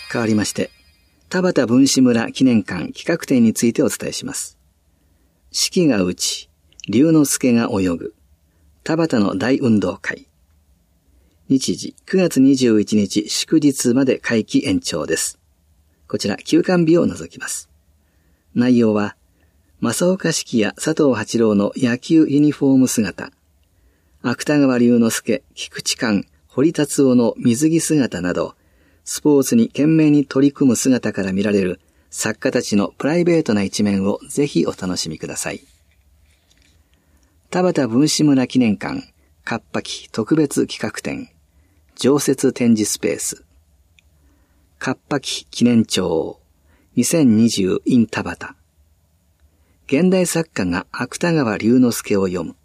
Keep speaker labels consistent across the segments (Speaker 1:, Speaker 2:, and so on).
Speaker 1: 変わりまして、田畑文士村記念館企画展についてお伝えします。四季が打ち、龍之介が泳ぐ、田畑の大運動会。日時9月21日祝日まで会期延長です。こちら休館日を除きます。内容は、正岡子規や佐藤八郎の野球ユニフォーム姿、芥川龍之介、菊池寛、堀達夫の水着姿など、スポーツに懸命に取り組む姿から見られる作家たちのプライベートな一面をぜひお楽しみください。田畑文士村記念館、かっぱき特別企画展、常設展示スペース、かっぱき記念帳、2020 in 田畑。現代作家が芥川龍之介を読む。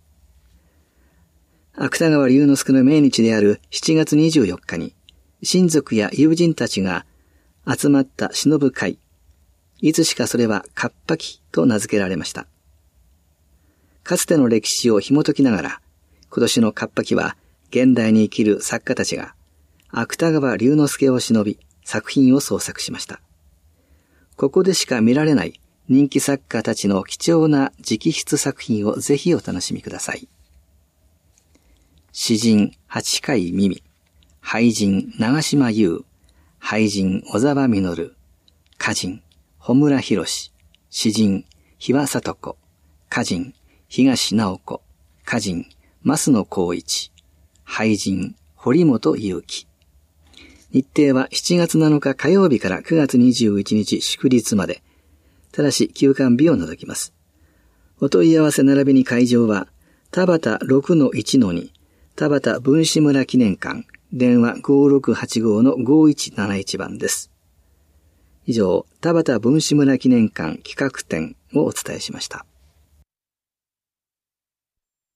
Speaker 1: 芥川龍之介の命日である7月24日に、親族や友人たちが集まった忍ぶ会。いつしかそれはかっぱきと名付けられました。かつての歴史を紐解きながら、今年のかっぱきは現代に生きる作家たちが芥川龍之介を忍び作品を創作しました。ここでしか見られない人気作家たちの貴重な直筆作品をぜひお楽しみください。詩人八海美美、俳人長島優、俳人小沢実、歌人穂村博、詩人日和聡子、歌人東直子、歌人増野光一、俳人堀本裕樹。日程は7月7日火曜日から9月21日祝日まで、ただし休館日を除きます。お問い合わせ並びに会場は田畑 6-1-2 田畑文士村記念館、電話 5685-5171 番です。以上、田畑文士村記念館企画展をお伝えしました。